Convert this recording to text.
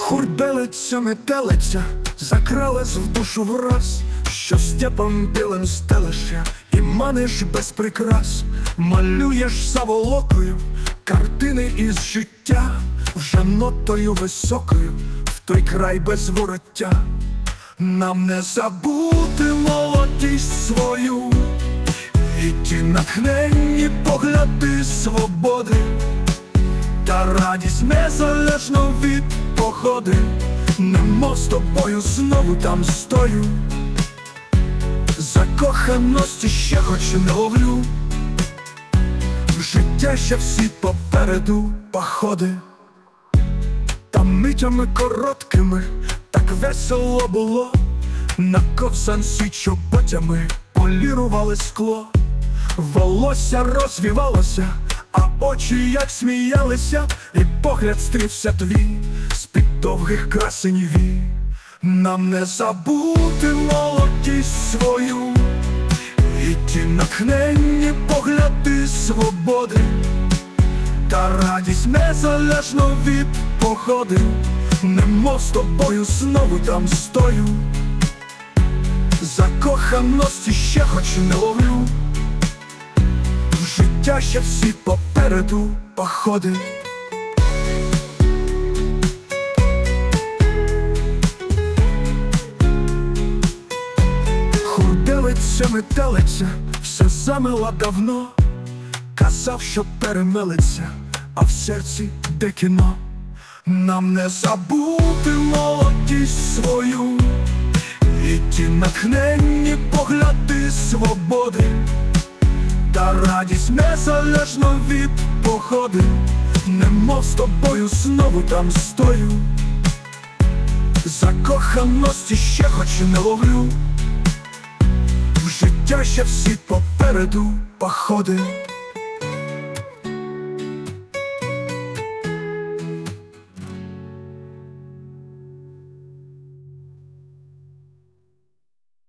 Хурделиця, метелиця, закралась в душу враз, що степом білим стелешся і маниш без прикрас, малюєш заволокою картини із життя, вже нотою високою в той край без вороття. Нам не забути молодість свою і ті натхненні погляди свободи, та радість незалежно від погоди. Немо з тобою знову там стою, закоханості ще хоч не ловлю, в життя ще всі попереду походи. Та митями короткими так весело було, на ковзанці чоботями полірували скло. Волосся розвівалося, а очі як сміялися, і погляд стрівся твій з-під довгих красень вій. Нам не забути молодість свою і ті натхненні погляди свободи, та радість незалежно від погоди. Немо з тобою знову там стою, закоханості ще хоч не ловлю, в життя ще всі попереду походи. Хурделиця, метелиця, все замила давно, казав, що перемелиться, а в серці де кіно. Нам не забути молодість свою і ті натхненні погляди свободи, та радість незалежно від погоди. Немо з тобою знову там стою, закоханості ще хоч не ловлю, в життя ще всі попереду походи.